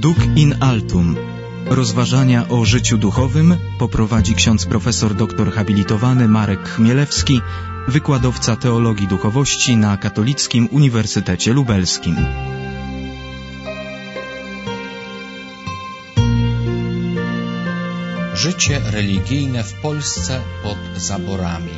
Duc in altum. Rozważania o życiu duchowym poprowadzi ksiądz profesor doktor habilitowany Marek Chmielewski, wykładowca teologii duchowości na Katolickim Uniwersytecie Lubelskim. Życie religijne w Polsce pod zaborami.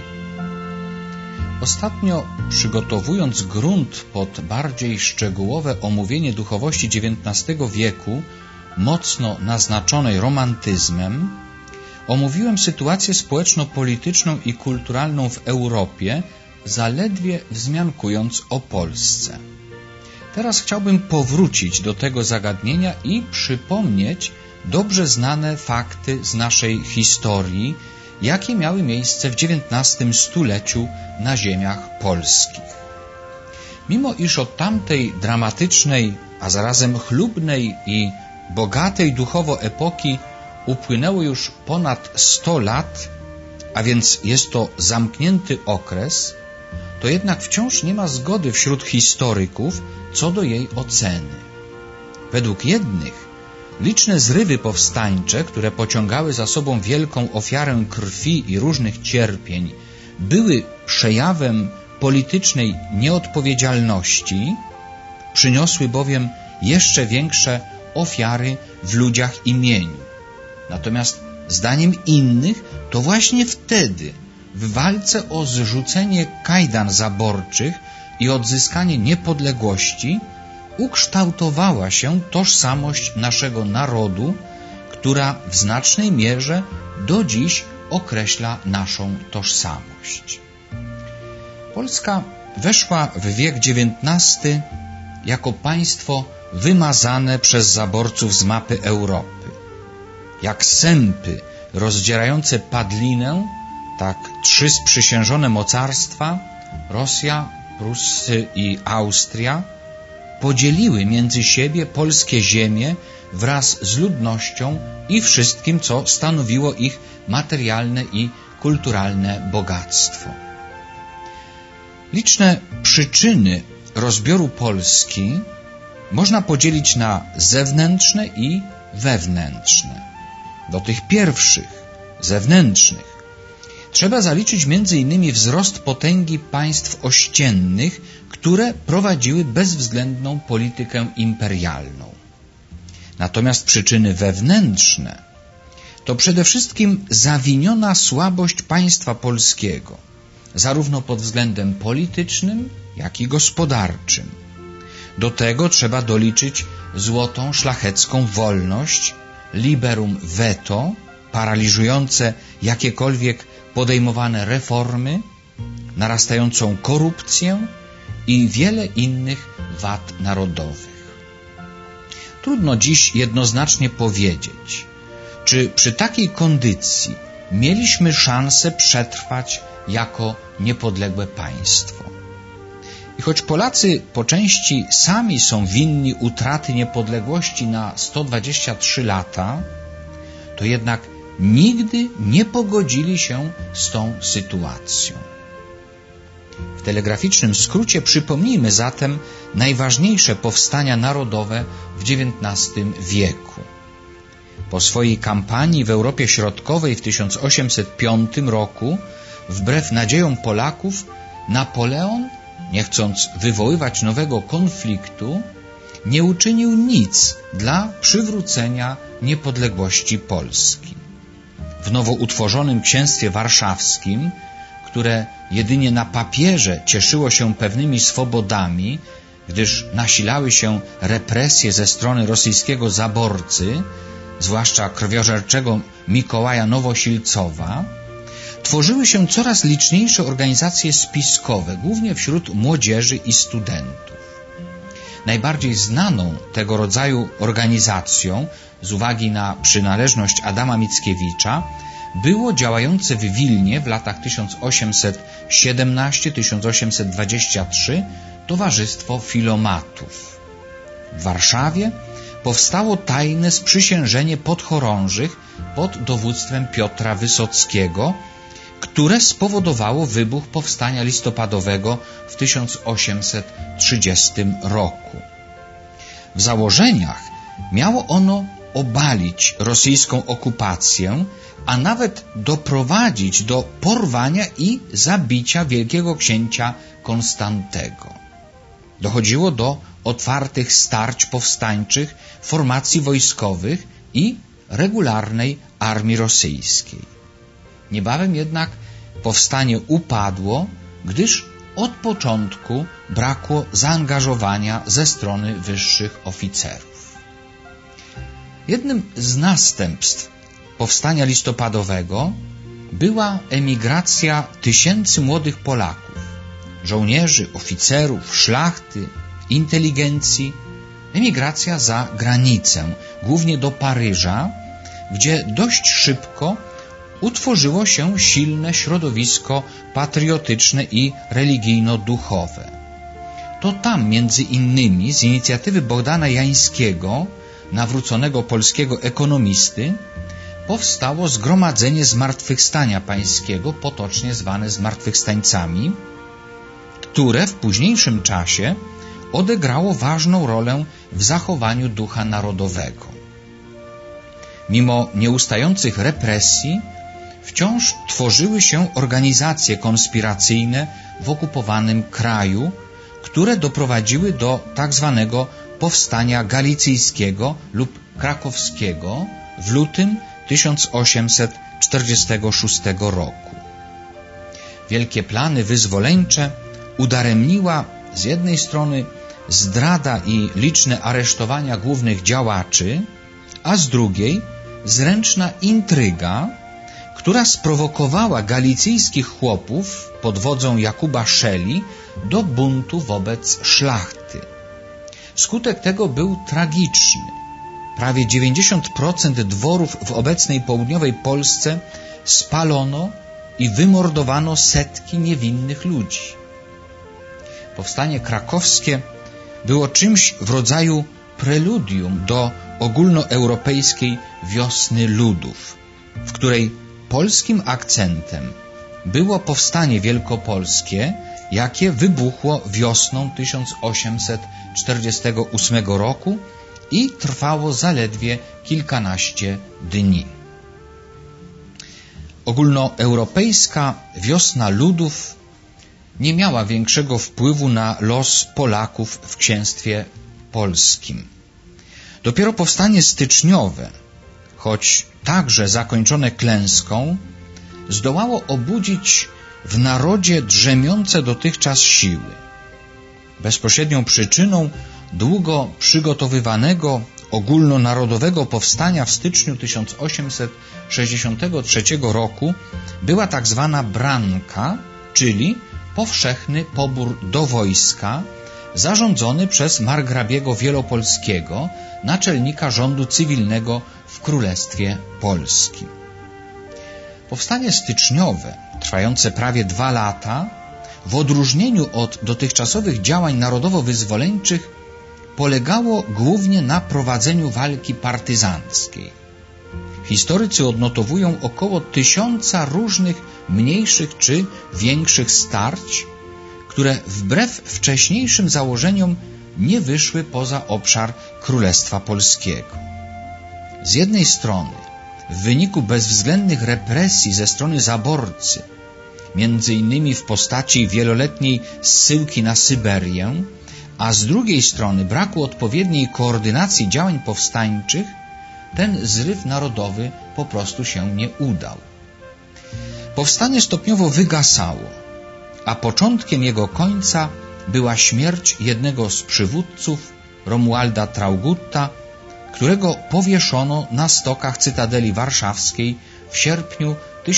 Ostatnio, przygotowując grunt pod bardziej szczegółowe omówienie duchowości XIX wieku, mocno naznaczonej romantyzmem, omówiłem sytuację społeczno-polityczną i kulturalną w Europie, zaledwie wzmiankując o Polsce. Teraz chciałbym powrócić do tego zagadnienia i przypomnieć dobrze znane fakty z naszej historii, jakie miały miejsce w XIX stuleciu na ziemiach polskich. Mimo iż od tamtej dramatycznej, a zarazem chlubnej i bogatej duchowo epoki upłynęło już ponad 100 lat, a więc jest to zamknięty okres, to jednak wciąż nie ma zgody wśród historyków co do jej oceny. Według jednych liczne zrywy powstańcze, które pociągały za sobą wielką ofiarę krwi i różnych cierpień, były przejawem politycznej nieodpowiedzialności, przyniosły bowiem jeszcze większe ofiary w ludziach imieniu. Natomiast zdaniem innych to właśnie wtedy, w walce o zrzucenie kajdan zaborczych i odzyskanie niepodległości, ukształtowała się tożsamość naszego narodu, która w znacznej mierze do dziś określa naszą tożsamość. Polska weszła w wiek XIX jako państwo wymazane przez zaborców z mapy Europy. Jak sępy rozdzierające padlinę, tak 3 sprzysiężone mocarstwa, Rosja, Prusy i Austria, podzieliły między siebie polskie ziemie wraz z ludnością i wszystkim, co stanowiło ich materialne i kulturalne bogactwo. Liczne przyczyny rozbioru Polski można podzielić na zewnętrzne i wewnętrzne. Do tych pierwszych, zewnętrznych, trzeba zaliczyć m.in. wzrost potęgi państw ościennych, które prowadziły bezwzględną politykę imperialną. Natomiast przyczyny wewnętrzne to przede wszystkim zawiniona słabość państwa polskiego, zarówno pod względem politycznym, jak i gospodarczym. Do tego trzeba doliczyć złotą szlachecką wolność, liberum veto, paraliżujące jakiekolwiek podejmowane reformy, narastającą korupcję i wiele innych wad narodowych. Trudno dziś jednoznacznie powiedzieć, czy przy takiej kondycji mieliśmy szansę przetrwać jako niepodległe państwo. I choć Polacy po części sami są winni utraty niepodległości na 123 lata, to jednak nigdy nie pogodzili się z tą sytuacją. W telegraficznym skrócie przypomnijmy zatem najważniejsze powstania narodowe w XIX wieku. Po swojej kampanii w Europie Środkowej w 1805 roku, wbrew nadziejom Polaków, Napoleon, nie chcąc wywoływać nowego konfliktu, nie uczynił nic dla przywrócenia niepodległości Polski. W nowo utworzonym Księstwie Warszawskim, które jedynie na papierze cieszyło się pewnymi swobodami, gdyż nasilały się represje ze strony rosyjskiego zaborcy, zwłaszcza krwiożerczego Mikołaja Nowosilcowa, tworzyły się coraz liczniejsze organizacje spiskowe, głównie wśród młodzieży i studentów. Najbardziej znaną tego rodzaju organizacją, z uwagi na przynależność Adama Mickiewicza, było działające w Wilnie w latach 1817-1823 Towarzystwo Filomatów. W Warszawie powstało tajne sprzysiężenie podchorążych pod dowództwem Piotra Wysockiego, które spowodowało wybuch powstania listopadowego w 1830 roku. W założeniach miało ono obalić rosyjską okupację, a nawet doprowadzić do porwania i zabicia wielkiego księcia Konstantego. Dochodziło do otwartych starć powstańczych, formacji wojskowych i regularnej armii rosyjskiej. Niebawem jednak powstanie upadło, gdyż od początku brakło zaangażowania ze strony wyższych oficerów. Jednym z następstw powstania listopadowego była emigracja tysięcy młodych Polaków, żołnierzy, oficerów, szlachty, inteligencji, emigracja za granicę, głównie do Paryża, gdzie dość szybko utworzyło się silne środowisko patriotyczne i religijno-duchowe. To tam między innymi z inicjatywy Bogdana Jańskiego, nawróconego polskiego ekonomisty, powstało Zgromadzenie Zmartwychwstania Pańskiego, potocznie zwane Zmartwychwstańcami, które w późniejszym czasie odegrało ważną rolę w zachowaniu ducha narodowego. Mimo nieustających represji wciąż tworzyły się organizacje konspiracyjne w okupowanym kraju, które doprowadziły do tzw. powstania galicyjskiego lub krakowskiego w lutym 1846 roku. Wielkie plany wyzwoleńcze udaremniła z jednej strony zdrada i liczne aresztowania głównych działaczy, a z drugiej zręczna intryga, która sprowokowała galicyjskich chłopów pod wodzą Jakuba Szeli do buntu wobec szlachty. Skutek tego był tragiczny. Prawie 90% dworów w obecnej południowej Polsce spalono i wymordowano setki niewinnych ludzi. Powstanie krakowskie było czymś w rodzaju preludium do ogólnoeuropejskiej wiosny ludów, w której polskim akcentem było powstanie wielkopolskie, jakie wybuchło wiosną 1848 roku i trwało zaledwie kilkanaście dni. Ogólnoeuropejska wiosna ludów nie miała większego wpływu na los Polaków w księstwie polskim. Dopiero powstanie styczniowe, choć także zakończone klęską, zdołało obudzić w narodzie drzemiące dotychczas siły. Bezpośrednią przyczyną długo przygotowywanego ogólnonarodowego powstania w styczniu 1863 roku była tak zwana branka, czyli powszechny pobór do wojska zarządzony przez margrabiego Wielopolskiego, naczelnika rządu cywilnego w Królestwie Polskim. Powstanie styczniowe, trwające prawie 2 lata, w odróżnieniu od dotychczasowych działań narodowo-wyzwoleńczych, polegało głównie na prowadzeniu walki partyzanckiej. Historycy odnotowują około 1000 różnych mniejszych czy większych starć, które wbrew wcześniejszym założeniom nie wyszły poza obszar Królestwa Polskiego. Z jednej strony, w wyniku bezwzględnych represji ze strony zaborcy, między innymi w postaci wieloletniej zsyłki na Syberię, a z drugiej strony braku odpowiedniej koordynacji działań powstańczych, ten zryw narodowy po prostu się nie udał. Powstanie stopniowo wygasało, a początkiem jego końca była śmierć jednego z przywódców, Romualda Traugutta, którego powieszono na stokach Cytadeli Warszawskiej w sierpniu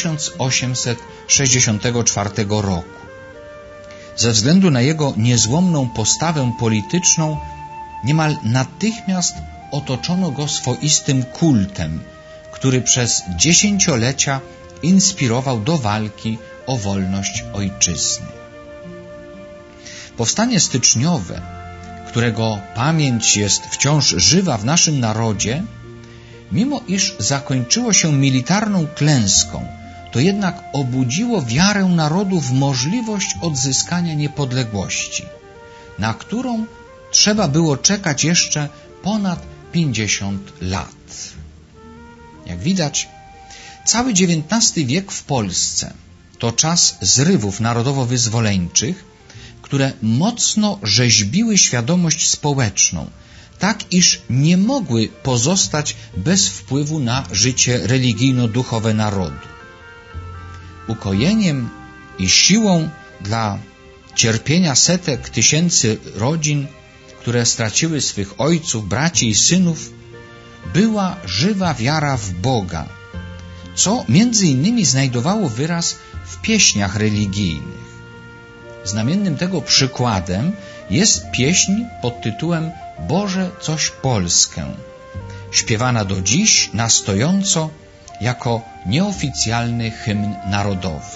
1864 roku. Ze względu na jego niezłomną postawę polityczną niemal natychmiast otoczono go swoistym kultem, który przez dziesięciolecia inspirował do walki o wolność ojczyzny. Powstanie styczniowe, którego pamięć jest wciąż żywa w naszym narodzie, mimo iż zakończyło się militarną klęską, to jednak obudziło wiarę narodu w możliwość odzyskania niepodległości, na którą trzeba było czekać jeszcze ponad 50 lat. Jak widać, cały XIX wiek w Polsce to czas zrywów narodowo-wyzwoleńczych, które mocno rzeźbiły świadomość społeczną, tak iż nie mogły pozostać bez wpływu na życie religijno-duchowe narodu. Ukojeniem i siłą dla cierpienia setek tysięcy rodzin, które straciły swych ojców, braci i synów, była żywa wiara w Boga, co między innymi znajdowało wyraz w pieśniach religijnych. Znamiennym tego przykładem jest pieśń pod tytułem Boże coś Polskę, śpiewana do dziś na stojąco jako nieoficjalny hymn narodowy.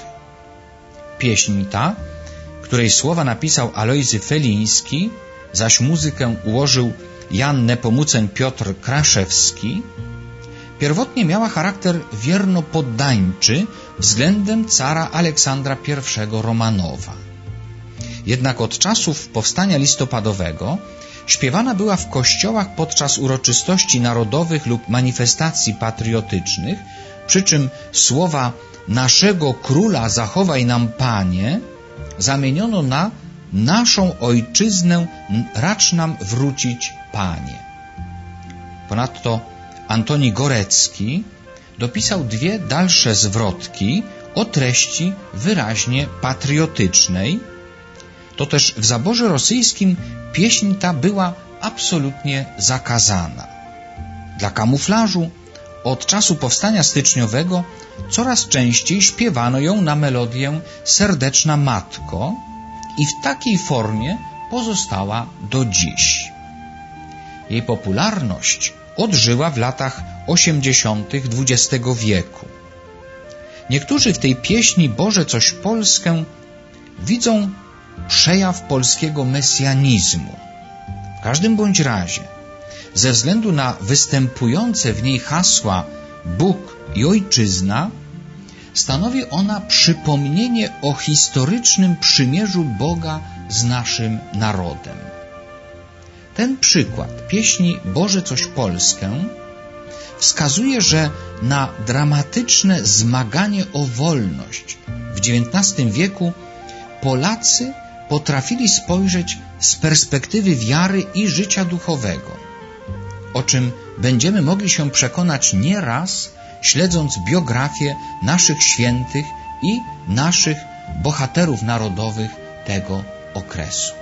Pieśń ta, której słowa napisał Alojzy Feliński, zaś muzykę ułożył Jan Nepomucen Piotr Kraszewski, pierwotnie miała charakter wierno-poddańczy względem cara Aleksandra I Romanowa. Jednak od czasów powstania listopadowego śpiewana była w kościołach podczas uroczystości narodowych lub manifestacji patriotycznych, przy czym słowa naszego króla zachowaj nam Panie zamieniono na naszą ojczyznę racz nam wrócić Panie. Ponadto Antoni Gorecki dopisał 2 dalsze zwrotki o treści wyraźnie patriotycznej. To też w zaborze rosyjskim pieśń ta była absolutnie zakazana. Dla kamuflażu od czasu powstania styczniowego coraz częściej śpiewano ją na melodię Serdeczna Matko i w takiej formie pozostała do dziś. Jej popularność odżyła w latach 80. XX wieku. Niektórzy w tej pieśni Boże coś Polskę widzą przejaw polskiego mesjanizmu. W każdym bądź razie, ze względu na występujące w niej hasła Bóg i Ojczyzna, stanowi ona przypomnienie o historycznym przymierzu Boga z naszym narodem. Ten przykład pieśni Boże coś Polskę wskazuje, że na dramatyczne zmaganie o wolność w XIX wieku Polacy potrafili spojrzeć z perspektywy wiary i życia duchowego, o czym będziemy mogli się przekonać nieraz, śledząc biografię naszych świętych i naszych bohaterów narodowych tego okresu.